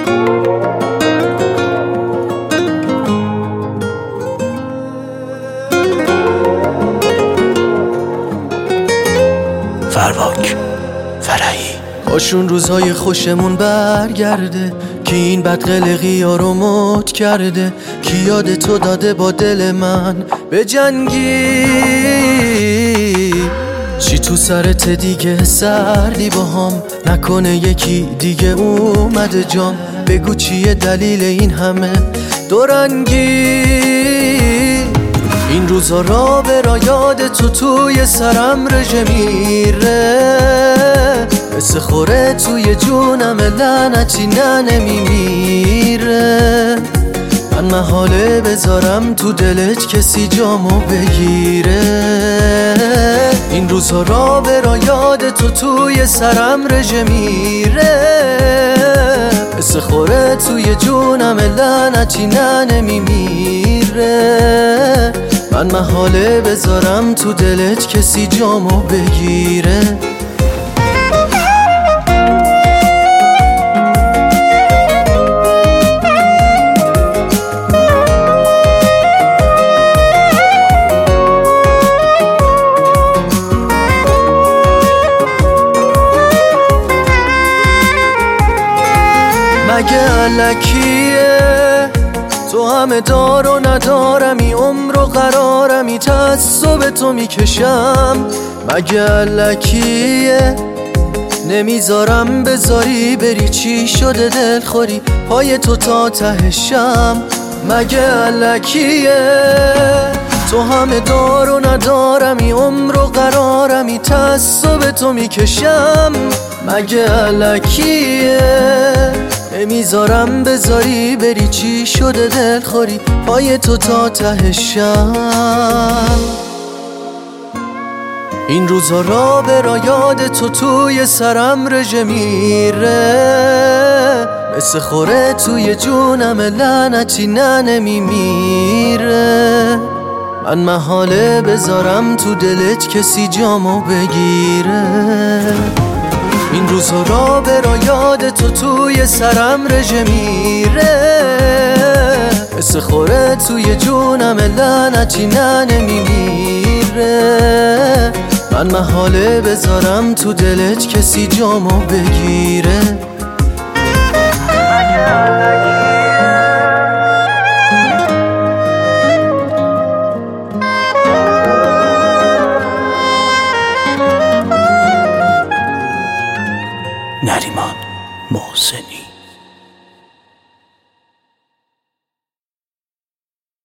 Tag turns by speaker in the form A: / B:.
A: فرواک فرحی.
B: هاشون روزهای خوشمون برگرده، کی این بدقلقی ها رو مد کرده، کی یاد تو داده با دل من به جنگی، چی تو سرت دیگه سردی با هم، نکنه یکی دیگه اومده جام، بگو چیه دلیل این همه دورنگی. این روزا را به را یاد تو توی سرم رژه میره، مثل خوره توی جونم لعنتی نه نمیمیره، من محاله بذارم تو دلت کسی جامو بگیره. این روزا را به را یاد تو توی سرم رژه میره، مثل خوره توی جونم لعنتی نه نمیمیره، من محاله بذارم تو دلت کسی جامو بگیره. مگه الکیه تو همه دار و ندارمی، عمر و قرارمی، تعصب تو میکشم. مگه الکیه نمیذارم بذاری بری، چی شده دل خوری پای تو تا تهشم. مگه الکیه تو همه دار و ندارمی، عمر و قرارمی، تعصب تو میکشم. مگه الکیه نمیذارم بذاری بری، چی شده دل خوری پای تو تا تهشم. این روزا را به را یاد تو توی سرم رژه میره، مثل خوره توی جونم لعنتی نه نمیمیره، من محاله بذارم تو دلت کسی جامو بگیره. این روزا را به را یاد تو توی سرم رژه میره، مثل خوره توی جونم لعنتی نه نمیمیره، من محاله بذارم تو دلت کسی جامو بگیره.